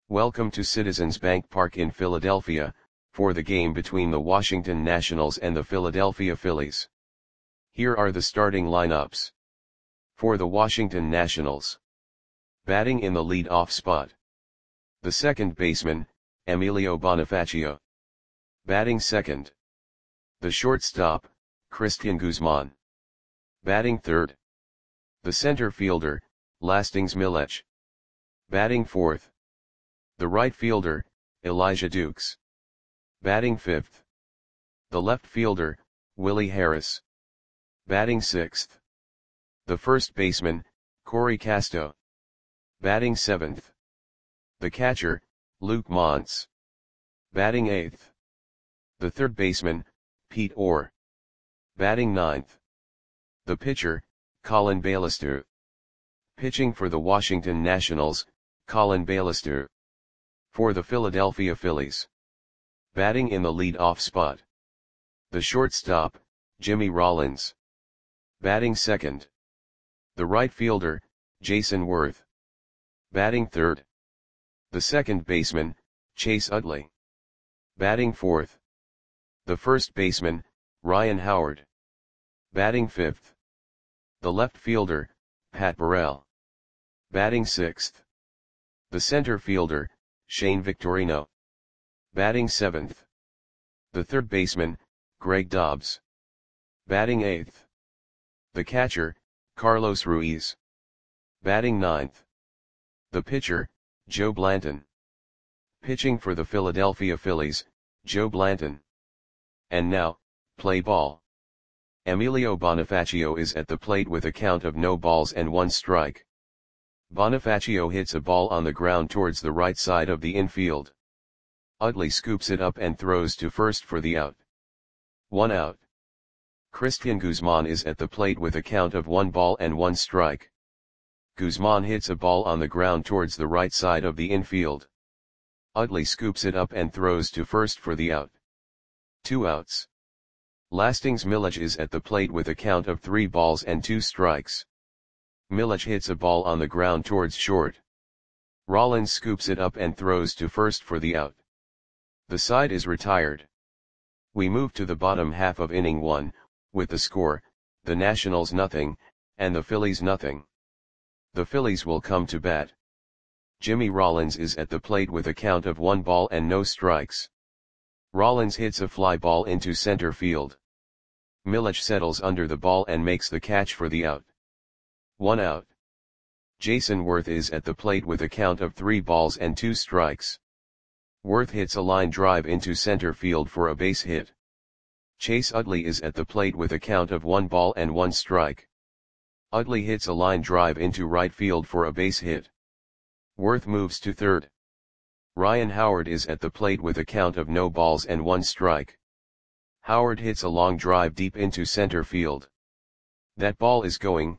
Welcome to Citizens Bank Park in Philadelphia, for the game between the Washington Nationals and the Philadelphia Phillies. Here are the starting lineups. For the Washington Nationals. Batting in the lead-off spot. The second baseman, Emilio Bonifacio. Batting second. The shortstop, Cristian Guzman. Batting third. The center fielder, Lastings Milech. Batting fourth. The right fielder, Elijah Dukes. Batting fifth. The left fielder, Willie Harris. Batting sixth. The first baseman, Corey Casto. Batting seventh. The catcher, Luke Montz. Batting eighth. The third baseman, Pete Orr. Batting ninth. The pitcher, Colin Baillister. Pitching for the Washington Nationals, Colin Baillister. For the Philadelphia Phillies. Batting in the lead-off spot. The shortstop, Jimmy Rollins. Batting second. The right fielder, Jason Worth. Batting third. The second baseman, Chase Utley. Batting fourth. The first baseman, Ryan Howard. Batting fifth. The left fielder, Pat Burrell. Batting sixth. The center fielder, Shane Victorino. Batting seventh. The third baseman, Greg Dobbs. Batting eighth. The catcher, Carlos Ruiz. Batting ninth. The pitcher, Joe Blanton. Pitching for the Philadelphia Phillies, Joe Blanton. And now, play ball. Emilio Bonifacio is at the plate with a count of no balls and one strike. Bonifacio hits a ball on the ground towards the right side of the infield. Utley scoops it up and throws to first for the out. 1 out. Cristian Guzman is at the plate with a count of 1 ball and 1 strike. Guzman hits a ball on the ground towards the right side of the infield. Utley scoops it up and throws to first for the out. 2 outs. Lastings Milech is at the plate with a count of 3 balls and 2 strikes. Milech hits a ball on the ground towards short. Rollins scoops it up and throws to first for the out. The side is retired. We move to the bottom half of inning 1, with the score, the Nationals nothing, and the Phillies nothing. The Phillies will come to bat. Jimmy Rollins is at the plate with a count of 1 ball and no strikes. Rollins hits a fly ball into center field. Milech settles under the ball and makes the catch for the out. 1 out. Jason Worth is at the plate with a count of 3 balls and 2 strikes. Worth hits a line drive into center field for a base hit. Chase Utley is at the plate with a count of 1 ball and 1 strike. Utley hits a line drive into right field for a base hit. Worth moves to third. Ryan Howard is at the plate with a count of no balls and 1 strike. Howard hits a long drive deep into center field. That ball is gone.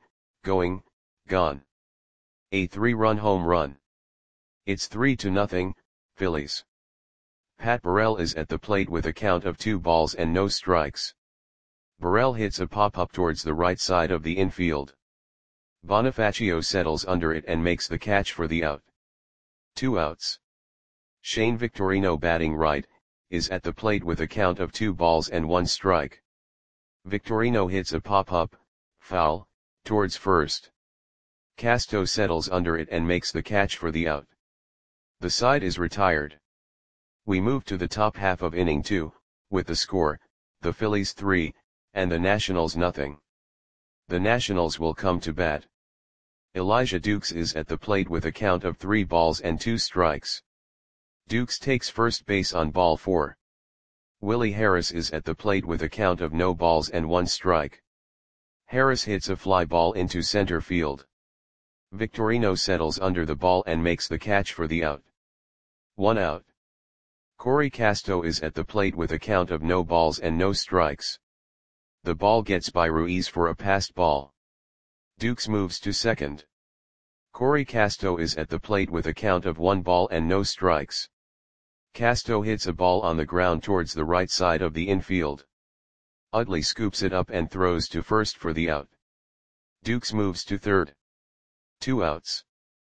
A 3-run home run. It's 3-0, Phillies. Pat Burrell is at the plate with a count of 2 balls and no strikes. Burrell hits a pop-up towards the right side of the infield. Bonifacio settles under it and makes the catch for the out. 2 outs. Shane Victorino, batting right, is at the plate with a count of 2 balls and 1 strike. Victorino hits a pop-up, foul, towards first. Casto settles under it and makes the catch for the out. The side is retired. We move to the top half of inning 2, with the score, the Phillies 3, and the Nationals nothing. The Nationals will come to bat. Elijah Dukes is at the plate with a count of 3 balls and 2 strikes. Dukes takes first base on ball 4. Willie Harris is at the plate with a count of no balls and 1 strike. Harris hits a fly ball into center field. Victorino settles under the ball and makes the catch for the out. 1 out. Corey Casto is at the plate with a count of no balls and no strikes. The ball gets by Ruiz for a passed ball. Dukes moves to second. Corey Casto is at the plate with a count of 1 ball and no strikes. Casto hits a ball on the ground towards the right side of the infield. Utley scoops it up and throws to first for the out. Dukes moves to third. 2 outs.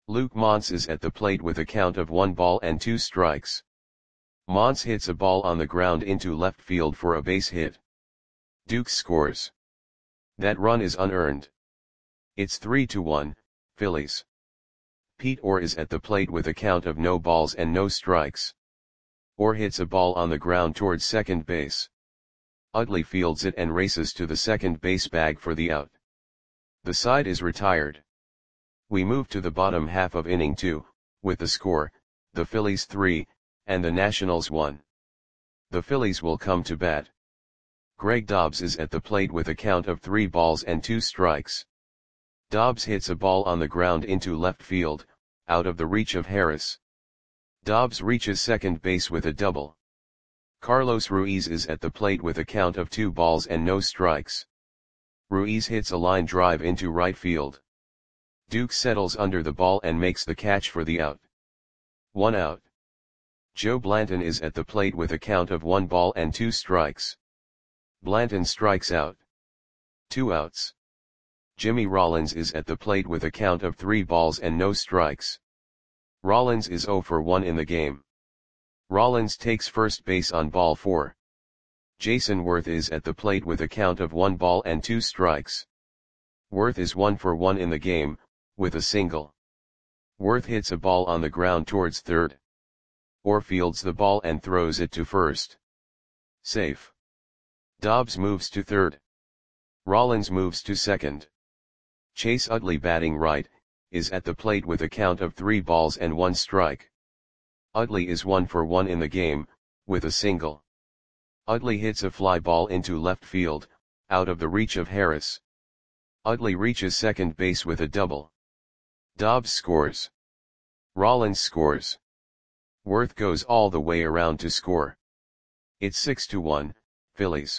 Luke Montz is at the plate with a count of 1 ball and 2 strikes. Montz hits a ball on the ground into left field for a base hit. Dukes scores. That run is unearned. It's 3-1, Phillies. Pete Orr is at the plate with a count of no balls and no strikes. Orr hits a ball on the ground towards second base. Utley fields it and races to the second base bag for the out. The side is retired. We move to the bottom half of inning 2, with the score, the Phillies 3, and the Nationals 1. The Phillies will come to bat. Greg Dobbs is at the plate with a count of 3 balls and 2 strikes. Dobbs hits a ball on the ground into left field, out of the reach of Harris. Dobbs reaches second base with a double. Carlos Ruiz is at the plate with a count of 2 balls and no strikes. Ruiz hits a line drive into right field. Duke settles under the ball and makes the catch for the out. 1 out. Joe Blanton is at the plate with a count of 1 ball and 2 strikes. Blanton strikes out. 2 outs. Jimmy Rollins is at the plate with a count of 3 balls and no strikes. Rollins is 0 for 1 in the game. Rollins takes first base on ball 4. Jason Worth is at the plate with a count of 1 ball and 2 strikes. Worth is 1 for 1 in the game, with a single. Worth hits a ball on the ground towards third. Orr fields the ball and throws it to first. Safe. Dobbs moves to third. Rollins moves to second. Chase Utley, batting right, is at the plate with a count of 3 balls and 1 strike. Utley is 1 for 1 in the game, with a single. Utley hits a fly ball into left field, out of the reach of Harris. Utley reaches second base with a double. Dobbs scores. Rollins scores. Worth goes all the way around to score. It's 6-1, Phillies.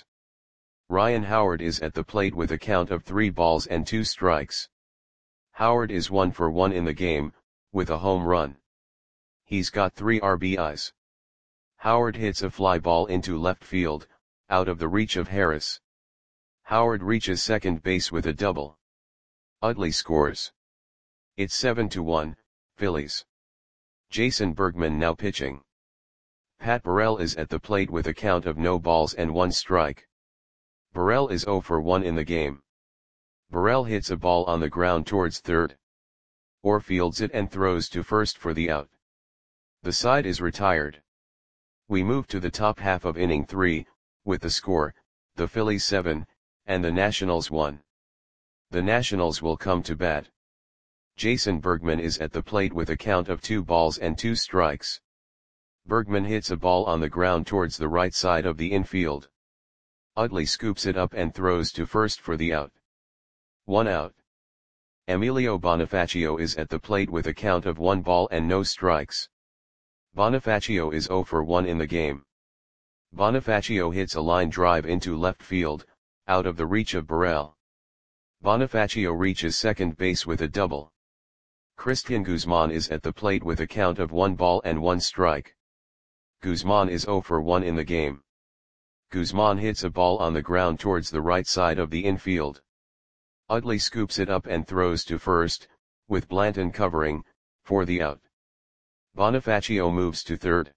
Ryan Howard is at the plate with a count of 3 balls and 2 strikes. Howard is 1 for 1 in the game, with a home run. He's got 3 RBIs. Howard hits a fly ball into left field, out of the reach of Harris. Howard reaches second base with a double. Utley scores. It's 7-1, Phillies. Jason Bergman now pitching. Pat Burrell is at the plate with a count of no balls and 1 strike. Burrell is 0 for 1 in the game. Burrell hits a ball on the ground towards third. Orr fields it and throws to first for the out. The side is retired. We move to the top half of inning 3, with the score, the Phillies 7, and the Nationals 1. The Nationals will come to bat. Jason Bergman is at the plate with a count of 2 balls and 2 strikes. Bergman hits a ball on the ground towards the right side of the infield. Utley scoops it up and throws to first for the out. 1 out. Emilio Bonifacio is at the plate with a count of 1 ball and no strikes. Bonifacio is 0 for 1 in the game. Bonifacio hits a line drive into left field, out of the reach of Burrell. Bonifacio reaches second base with a double. Christian Guzman is at the plate with a count of 1 ball and 1 strike. Guzman is 0 for 1 in the game. Guzman hits a ball on the ground towards the right side of the infield. Utley scoops it up and throws to first, with Blanton covering, for the out. Bonifacio moves to third.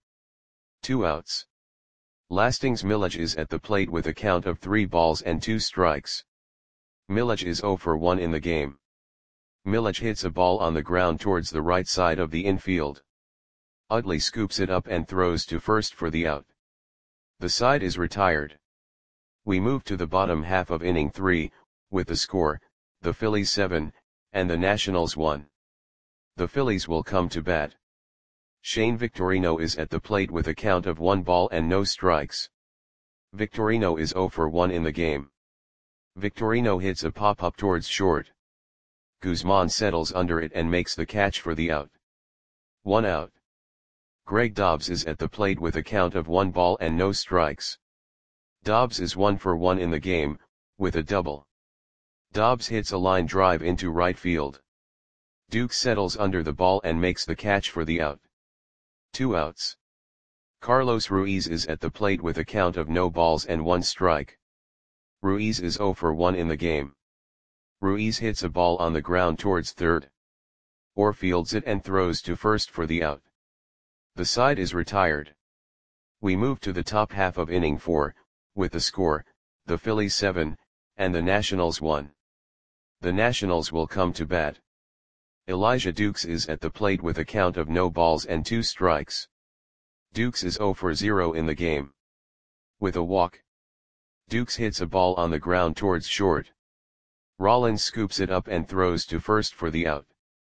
2 outs. Lastings Milledge is at the plate with a count of 3 balls and 2 strikes. Milledge is 0 for 1 in the game. Milledge hits a ball on the ground towards the right side of the infield. Utley scoops it up and throws to first for the out. The side is retired. We move to the bottom half of inning 3, with the score, the Phillies 7, and the Nationals 1. The Phillies will come to bat. Shane Victorino is at the plate with a count of 1 ball and no strikes. Victorino is 0 for 1 in the game. Victorino hits a pop-up towards short. Guzman settles under it and makes the catch for the out. 1 out. Greg Dobbs is at the plate with a count of 1 ball and no strikes. Dobbs is 1 for 1 in the game, with a double. Dobbs hits a line drive into right field. Duke settles under the ball and makes the catch for the out. 2 outs. Carlos Ruiz is at the plate with a count of no balls and 1 strike. Ruiz is 0 for 1 in the game. Ruiz hits a ball on the ground towards third. or fields it and throws to first for the out. The side is retired. We move to the top half of inning 4, with the score, the Phillies 7, and the Nationals 1. The Nationals will come to bat. Elijah Dukes is at the plate with a count of no balls and 2 strikes. Dukes is 0 for 0 in the game. With a walk, Dukes hits a ball on the ground towards short. Rollins scoops it up and throws to first for the out.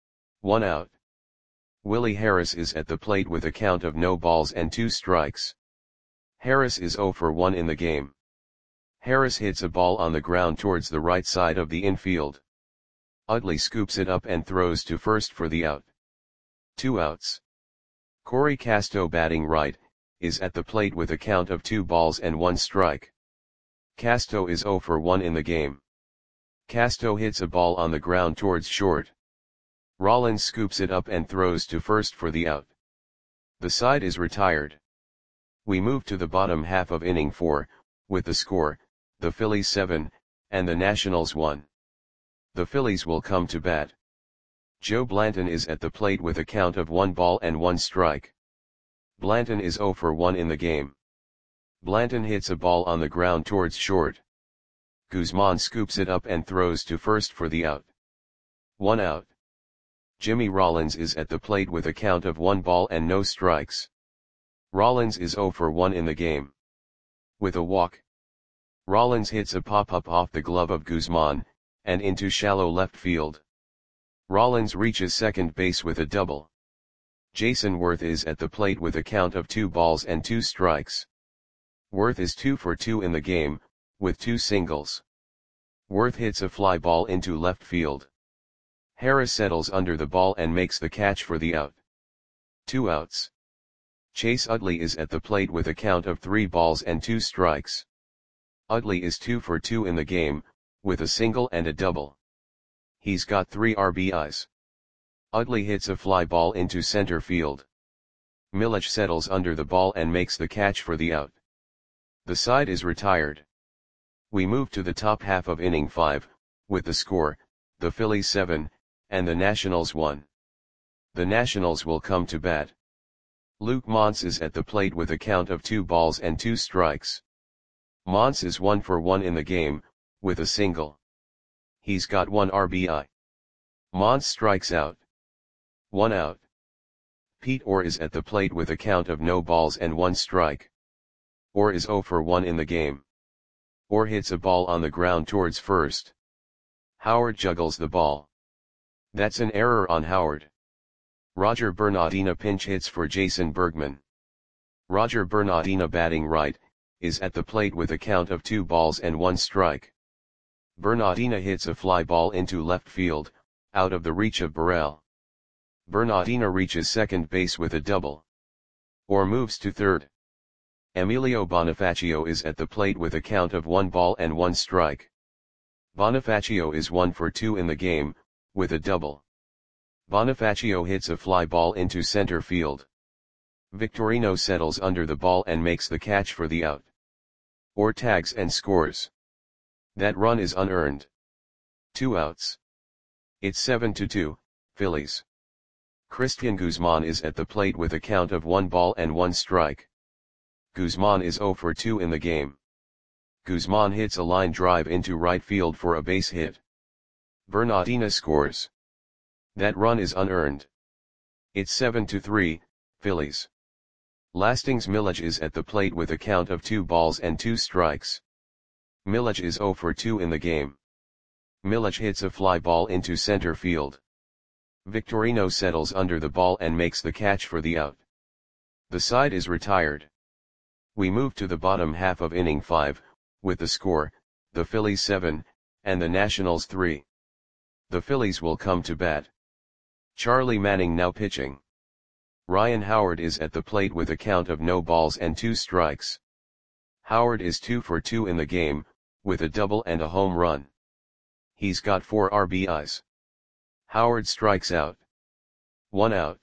1 out. Willie Harris is at the plate with a count of no balls and 2 strikes. Harris is 0 for 1 in the game. Harris hits a ball on the ground towards the right side of the infield. Utley scoops it up and throws to first for the out. 2 outs. Corey Casto, batting right, is at the plate with a count of 2 balls and 1 strike. Casto is 0 for 1 in the game. Casto hits a ball on the ground towards short. Rollins scoops it up and throws to first for the out. The side is retired. We move to the bottom half of inning 4, with the score, the Phillies 7, and the Nationals 1. The Phillies will come to bat. Joe Blanton is at the plate with a count of 1 ball and 1 strike. Blanton is 0 for 1 in the game. Blanton hits a ball on the ground towards short. Guzman scoops it up and throws to first for the out. 1 out. Jimmy Rollins is at the plate with a count of 1 ball and no strikes. Rollins is 0 for 1 in the game. With a walk, Rollins hits a pop-up off the glove of Guzman, and into shallow left field. Rollins reaches second base with a double. Jason Worth is at the plate with a count of 2 balls and 2 strikes. Worth is 2 for 2 in the game, with 2 singles. Worth hits a fly ball into left field. Harris settles under the ball and makes the catch for the out. 2 outs. Chase Utley is at the plate with a count of 3 balls and 2 strikes. Utley is 2 for 2 in the game, with a single and a double. He's got 3 RBIs. Utley hits a fly ball into center field. Milich settles under the ball and makes the catch for the out. The side is retired. We move to the top half of inning 5, with the score, the Phillies 7, and the Nationals 1. The Nationals will come to bat. Luke Montz is at the plate with a count of 2 balls and 2 strikes. Montz is 1 for 1 in the game, with a single. He's got 1 RBI. Montz strikes out. 1 out. Pete Orr is at the plate with a count of no balls and 1 strike. Orr is 0 for 1 in the game. Orr hits a ball on the ground towards first. Howard juggles the ball. That's an error on Howard. Roger Bernardina pinch hits for Jason Bergman. Roger Bernardina, batting right, is at the plate with a count of 2 balls and 1 strike. Bernardina hits a fly ball into left field, out of the reach of Burrell. Bernardina reaches second base with a double. Orr moves to third. Emilio Bonifacio is at the plate with a count of 1 ball and 1 strike. Bonifacio is 1 for 2 in the game, with a double. Bonifacio hits a fly ball into center field. Victorino settles under the ball and makes the catch for the out. Orr tags and scores. That run is unearned. 2 outs. It's 7-2, Phillies. Christian Guzman is at the plate with a count of 1 ball and 1 strike. Guzman is 0 for 2 in the game. Guzman hits a line drive into right field for a base hit. Bernardina scores. That run is unearned. It's 7-3, Phillies. Lastings Milich is at the plate with a count of 2 balls and 2 strikes. Milich is 0 for 2 in the game. Milich hits a fly ball into center field. Victorino settles under the ball and makes the catch for the out. The side is retired. We move to the bottom half of inning 5, with the score, the Phillies 7, and the Nationals 3. The Phillies will come to bat. Charlie Manning now pitching. Ryan Howard is at the plate with a count of no balls and 2 strikes. Howard is 2 for 2 in the game, with a double and a home run. He's got 4 RBIs. Howard strikes out. 1 out.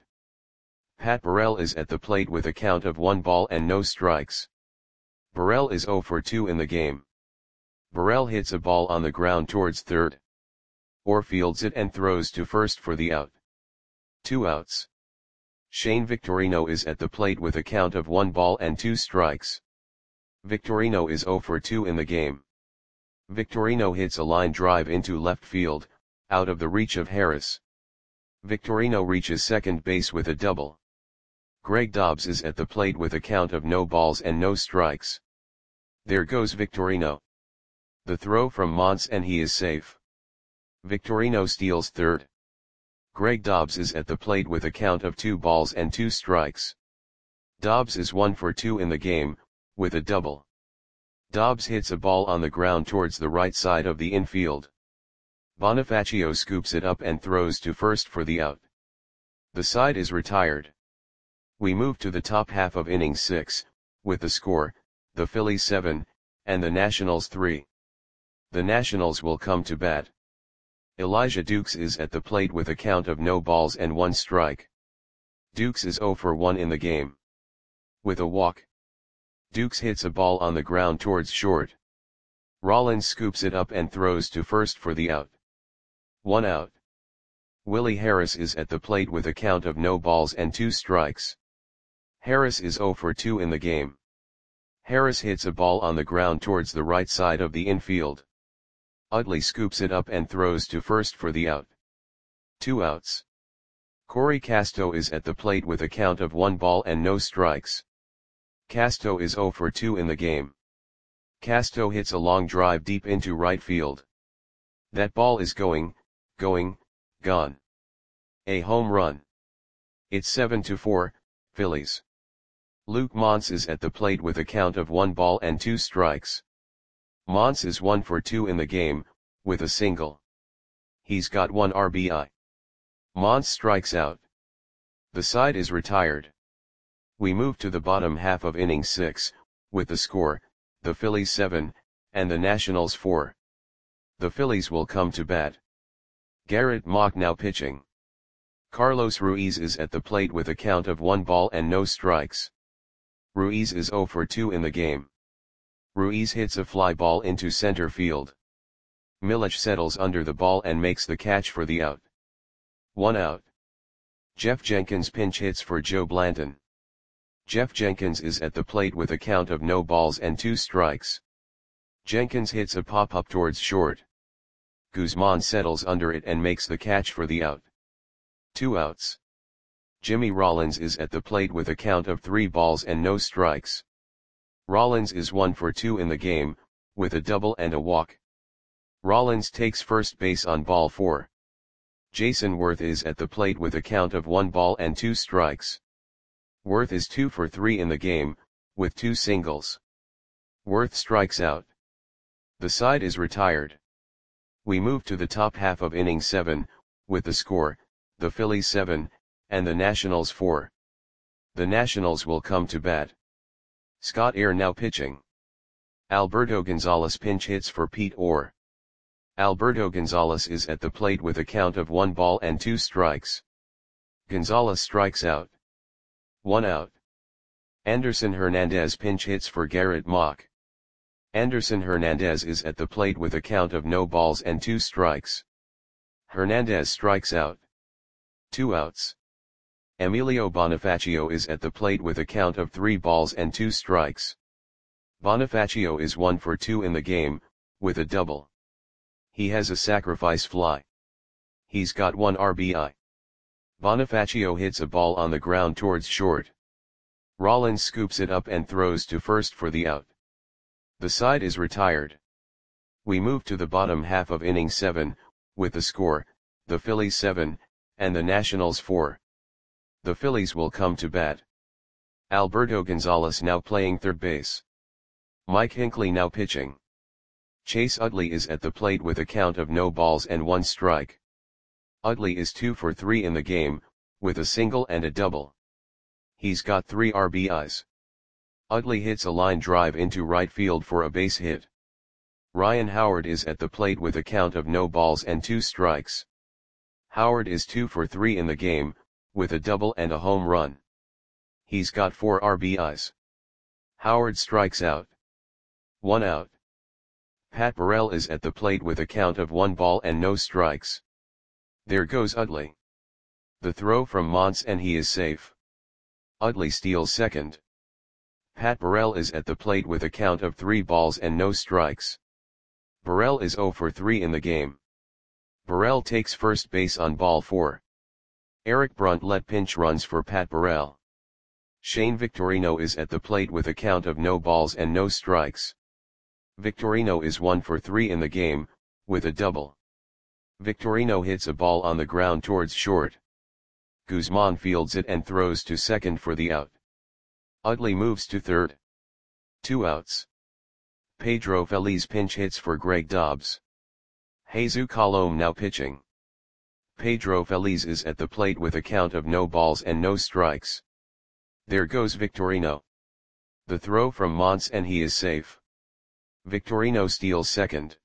Pat Burrell is at the plate with a count of 1 ball and no strikes. Burrell is 0 for 2 in the game. Burrell hits a ball on the ground towards third. Orr fields it and throws to first for the out. 2 outs. Shane Victorino is at the plate with a count of 1 ball and 2 strikes. Victorino is 0 for 2 in the game. Victorino hits a line drive into left field, out of the reach of Harris. Victorino reaches second base with a double. Greg Dobbs is at the plate with a count of no balls and no strikes. There goes Victorino. The throw from Monts and he is safe. Victorino steals third. Greg Dobbs is at the plate with a count of 2 balls and 2 strikes. Dobbs is 1 for 2 in the game, with a double. Dobbs hits a ball on the ground towards the right side of the infield. Bonifacio scoops it up and throws to first for the out. The side is retired. We move to the top half of inning 6, with the score, the Phillies 7, and the Nationals 3. The Nationals will come to bat. Elijah Dukes is at the plate with a count of no balls and 1 strike. Dukes is 0 for 1 in the game. With a walk. Dukes hits a ball on the ground towards short. Rollins scoops it up and throws to first for the out. 1 out. Willie Harris is at the plate with a count of no balls and 2 strikes. Harris is 0 for 2 in the game. Harris hits a ball on the ground towards the right side of the infield. Utley scoops it up and throws to first for the out. 2 outs. Corey Casto is at the plate with a count of 1 ball and no strikes. Casto is 0 for 2 in the game. Casto hits a long drive deep into right field. That ball is gone. A home run. It's 7-4, Phillies. Luke Monts is at the plate with a count of 1 ball and 2 strikes. Monts is 1 for 2 in the game, with a single. He's got 1 RBI. Monts strikes out. The side is retired. We move to the bottom half of inning 6, with the score, the Phillies 7, and the Nationals 4. The Phillies will come to bat. Garrett Mock now pitching. Carlos Ruiz is at the plate with a count of 1 ball and no strikes. Ruiz is 0 for 2 in the game. Ruiz hits a fly ball into center field. Milich settles under the ball and makes the catch for the out. 1 out. Jeff Jenkins pinch hits for Joe Blanton. Jeff Jenkins is at the plate with a count of no balls and 2 strikes. Jenkins hits a pop-up towards short. Guzman settles under it and makes the catch for the out. 2 outs. Jimmy Rollins is at the plate with a count of 3 balls and no strikes. Rollins is 1 for 2 in the game, with a double and a walk. Rollins takes first base on ball 4. Jason Worth is at the plate with a count of 1 ball and 2 strikes. Worth is 2 for 3 in the game, with 2 singles. Worth strikes out. The side is retired. We move to the top half of inning 7, with the score, the Phillies 7, and the Nationals 4. The Nationals will come to bat. Scott Eyre now pitching. Alberto Gonzalez pinch hits for Pete Orr. Alberto Gonzalez is at the plate with a count of 1 ball and 2 strikes. Gonzalez strikes out. 1 out. Anderson Hernandez pinch hits for Garrett Mock. Anderson Hernandez is at the plate with a count of no balls and 2 strikes. Hernandez strikes out. 2 outs. Emilio Bonifacio is at the plate with a count of 3 balls and 2 strikes. Bonifacio is 1 for 2 in the game, with a double. He has a sacrifice fly. He's got 1 RBI. Bonifacio hits a ball on the ground towards short. Rollins scoops it up and throws to first for the out. The side is retired. We move to the bottom half of inning 7, with the score, the Phillies 7, and the Nationals 4. The Phillies will come to bat. Alberto Gonzalez now playing third base. Mike Hinckley now pitching. Chase Utley is at the plate with a count of no balls and 1 strike. Utley is 2 for 3 in the game, with a single and a double. He's got 3 RBIs. Utley hits a line drive into right field for a base hit. Ryan Howard is at the plate with a count of no balls and 2 strikes. Howard is 2 for 3 in the game, with a double and a home run. He's got 4 RBIs. Howard strikes out. 1 out. Pat Burrell is at the plate with a count of 1 ball and no strikes. There goes Utley. The throw from Monts and he is safe. Utley steals second. Pat Burrell is at the plate with a count of 3 balls and no strikes. Burrell is 0 for 3 in the game. Burrell takes first base on ball 4. Eric Bruntlett pinch runs for Pat Burrell. Shane Victorino is at the plate with a count of no balls and no strikes. Victorino is 1 for 3 in the game, with a double. Victorino hits a ball on the ground towards short. Guzman fields it and throws to second for the out. Utley moves to third. 2 outs. Pedro Feliz pinch hits for Greg Dobbs. Jesus Colom now pitching. Pedro Feliz is at the plate with a count of no balls and no strikes. There goes Victorino. The throw from Monts and he is safe. Victorino steals second.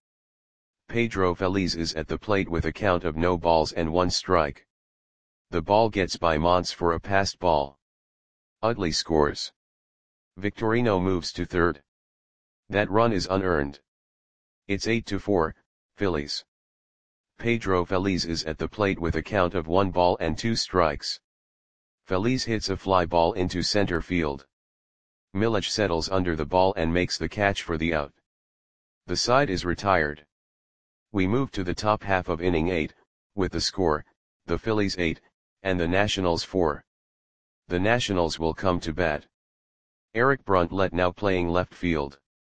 Pedro Feliz is at the plate with a count of no balls and 1 strike. The ball gets by Monts for a passed ball. Utley scores. Victorino moves to third. That run is unearned. It's 8-4, Phillies. Pedro Feliz is at the plate with a count of 1 ball and 2 strikes. Feliz hits a fly ball into center field. Milledge settles under the ball and makes the catch for the out. The side is retired. We move to the top half of inning 8, with the score, the Phillies 8, and the Nationals 4. The Nationals will come to bat. Eric Bruntlett now playing left field.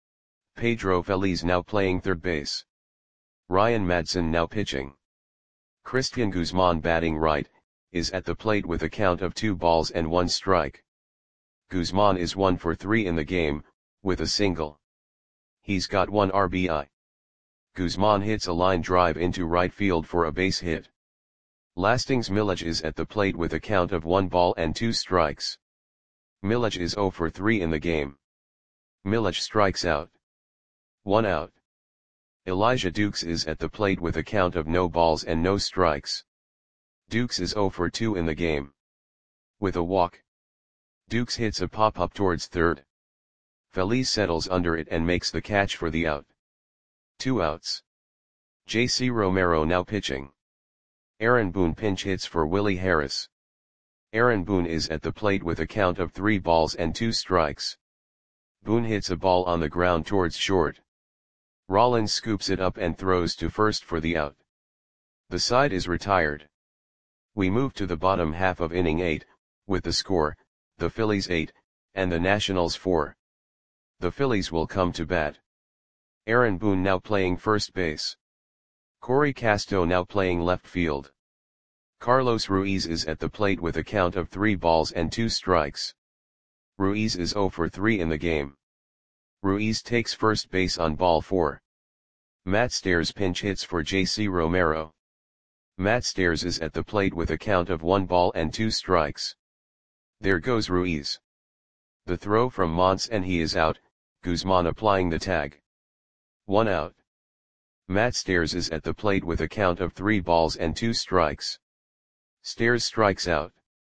Pedro Feliz now playing third base. Ryan Madson now pitching. Christian Guzman batting right, is at the plate with a count of 2 balls and 1 strike. Guzman is 1 for 3 in the game, with a single. He's got 1 RBI. Guzman hits a line drive into right field for a base hit. Lastings Milledge is at the plate with a count of 1 ball and 2 strikes. Milledge is 0 for 3 in the game. Milledge strikes out. 1 out. Elijah Dukes is at the plate with a count of no balls and no strikes. Dukes is 0 for 2 in the game. With a walk. Dukes hits a pop-up towards third. Feliz settles under it and makes the catch for the out. 2 outs. J.C. Romero now pitching. Aaron Boone pinch hits for Willie Harris. Aaron Boone is at the plate with a count of 3 balls and 2 strikes. Boone hits a ball on the ground towards short. Rollins scoops it up and throws to first for the out. The side is retired. We move to the bottom half of inning 8, with the score, the Phillies 8, and the Nationals 4. The Phillies will come to bat. Aaron Boone now playing first base. Corey Casto now playing left field. Carlos Ruiz is at the plate with a count of 3 balls and 2 strikes. Ruiz is 0 for 3 in the game. Ruiz takes first base on ball 4. Matt Stairs pinch hits for J.C. Romero. Matt Stairs is at the plate with a count of 1 ball and 2 strikes. There goes Ruiz. The throw from Monts and he is out, Guzman applying the tag. 1 out. Matt Stairs is at the plate with a count of 3 balls and 2 strikes. Stairs strikes out.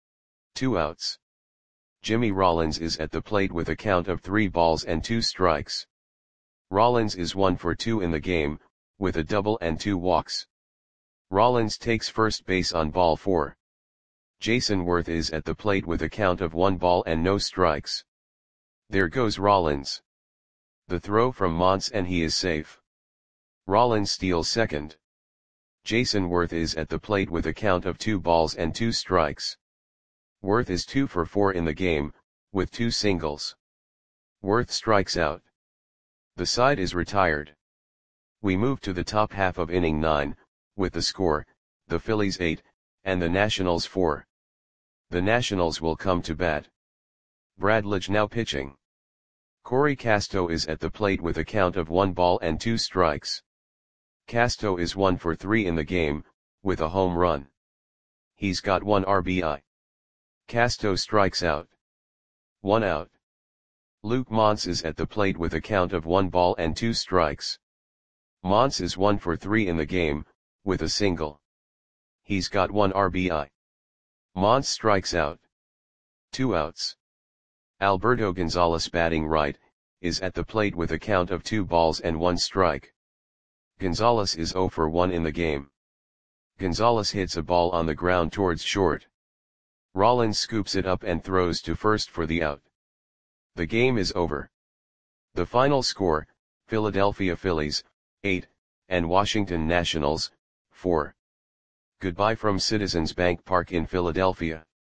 2 outs. Jimmy Rollins is at the plate with a count of 3 balls and 2 strikes. Rollins is 1 for 2 in the game, with a double and 2 walks. Rollins takes first base on ball 4. Jason Worth is at the plate with a count of 1 ball and no strikes. There goes Rollins. The throw from Monts and he is safe. Rollins steals second. Jason Worth is at the plate with a count of 2 balls and 2 strikes. Worth is 2 for 4 in the game, with 2 singles. Worth strikes out. The side is retired. We move to the top half of inning 9, with the score, the Phillies 8, and the Nationals 4. The Nationals will come to bat. Brad Lidge now pitching. Corey Casto is at the plate with a count of 1 ball and 2 strikes. Casto is 1 for 3 in the game, with a home run. He's got 1 RBI. Casto strikes out. 1 out. Luke Monts is at the plate with a count of 1 ball and 2 strikes. Monts is 1 for 3 in the game, with a single. He's got 1 RBI. Monts strikes out. 2 outs. Alberto Gonzalez batting right, is at the plate with a count of 2 balls and 1 strike. Gonzalez is 0 for 1 in the game. Gonzalez hits a ball on the ground towards short. Rollins scoops it up and throws to first for the out. The game is over. The final score, Philadelphia Phillies, 8, and Washington Nationals, 4. Goodbye from Citizens Bank Park in Philadelphia.